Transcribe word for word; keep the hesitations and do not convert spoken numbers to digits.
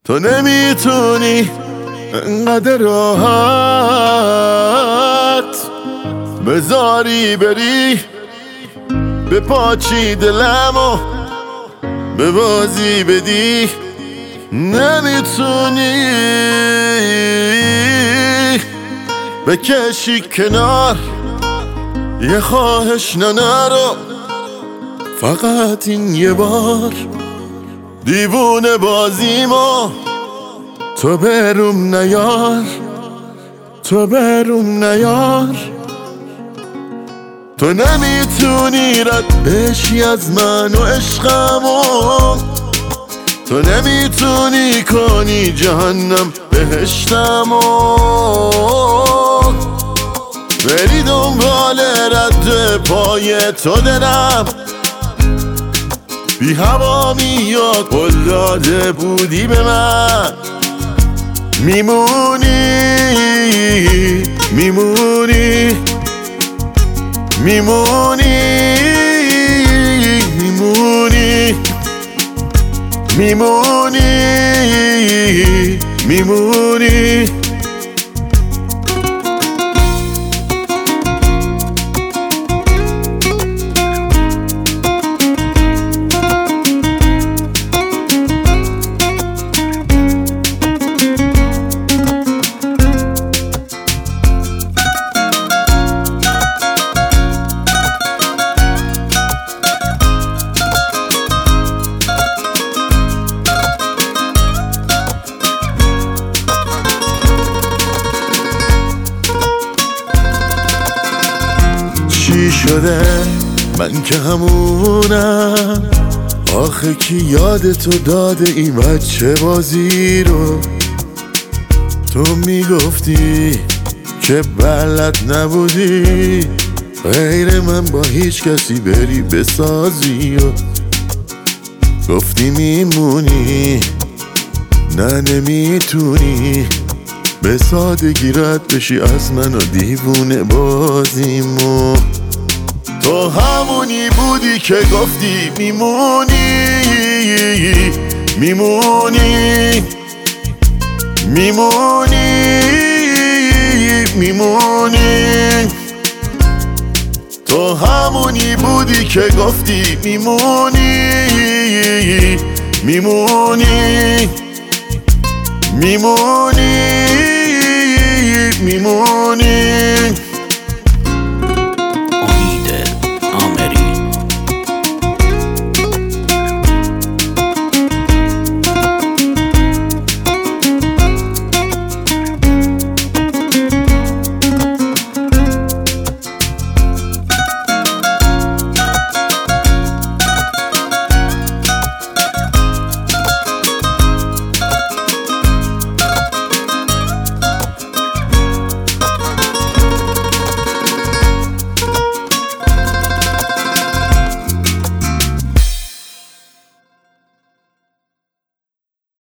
تو نمیتونی انقدر راحت بذاری بری به پاچی دلمو به بازی بدی. نمیتونی بکشی کنار یه خواهش ننه رو فقط این یه بار. دیوونه بازیمو تو بروم نیار، تو بروم نیار. تو نمیتونی رد بشی از من و عشقمو، تو نمیتونی کنی جهنم بهشتمو. بری دنبال رد پای تو دلم بی هوا میاد قول داده بودی به من. میمونی میمونی میمونی میمونی میمونی میمونی چی شده من که همونم؟ آخه کی یاد تو داده این بچه بازی رو؟ تو میگفتی که بلد نبودی غیر من با هیچ کسی بری بسازی و گفتی میمونی نه نمیتونی به سادگی رد بشی از من و دیوونه بازیمو. تو همونی بودی که گفتی میمونی میمونی میمونی میمونی. تو همونی بودی که گفتی میمونی میمونی میمونی میمونی.